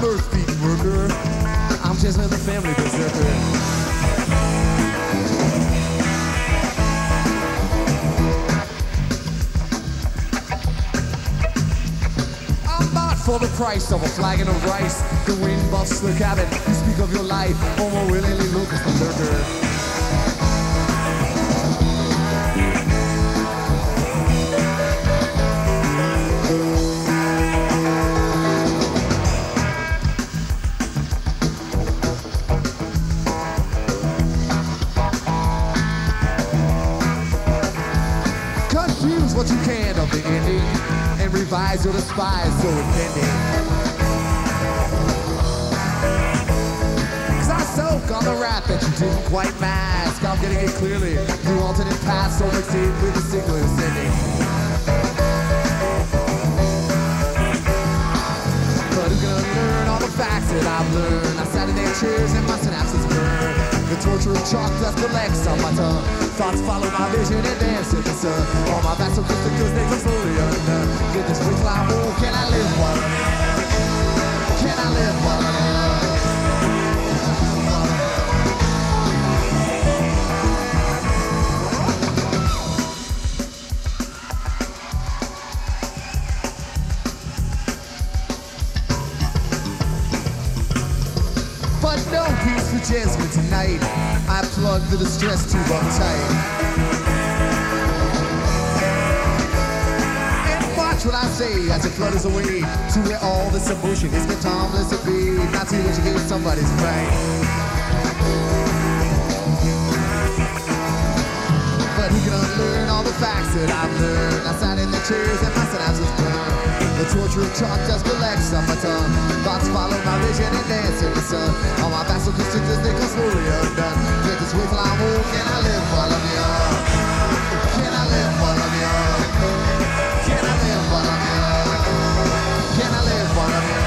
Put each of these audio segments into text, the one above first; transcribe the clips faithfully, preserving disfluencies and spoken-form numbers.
earth-beating worker. I'm just the family berserker. For the price of a flagon of rice, the wind buffs the cabin. You speak of your life, or more willingly look as the lurker. Confuse what you can of the ending, and revise your despise so impending. Cause I soak on the rap that you didn't quite mask. I'm getting it clearly through alternate paths, so mixed in with the signal you're sending. But who's gonna learn all the facts that I've learned? I sat in their chairs and my synapses burn. The torture of chalk dust collects on my tongue. Thoughts follow my vision and dance in the sun. All my vast acoustic they come slowly undone. Get this weak line, oh, can I live while I'm young? Can I live while I'm young? But no peace for Jasmine tonight. I plug the distress tube on tight. And watch what I say as it flutters away to where all this emotion is get harmless to be. Not see what you get somebody's right. But who can unlearn all the facts that I've learned? I sat in the chairs and my synapses burn. The torture of chalk dust collects on my tongue. Thoughts follow my vision and dance in the sun. All my vassal constrictors, they come slowly undone. Get this way till I'm old. Can I live while I'm young? Can I live while I'm young? Can I live while I'm young? Can I live while I'm young?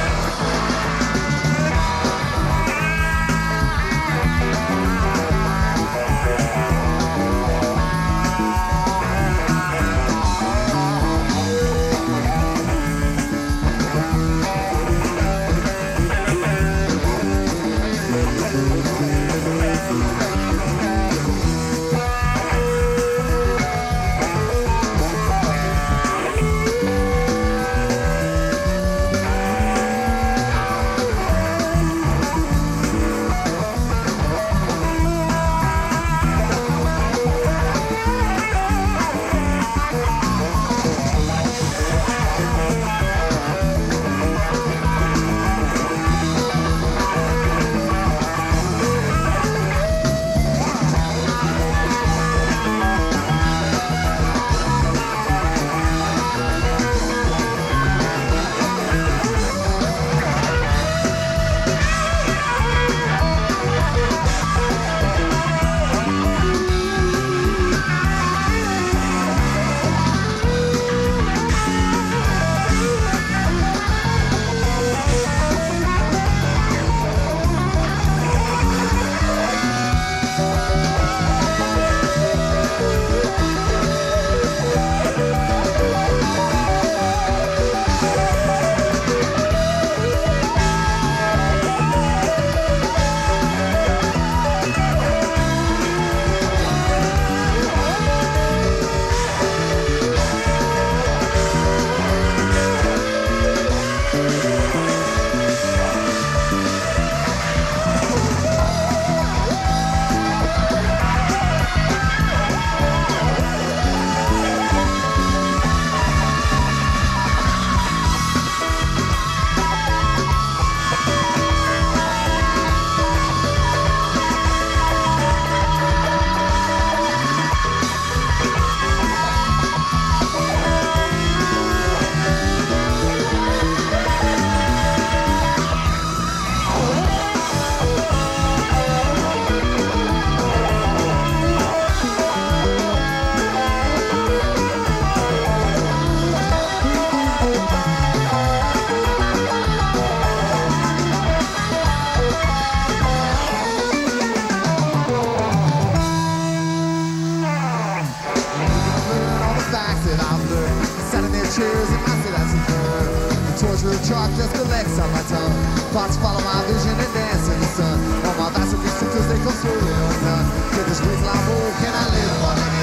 torture chalk just collects on my tongue. Thoughts follow my vision and dance in the sun. All my vacillations they come slowly undone. Get this wasteland move, can I live on it?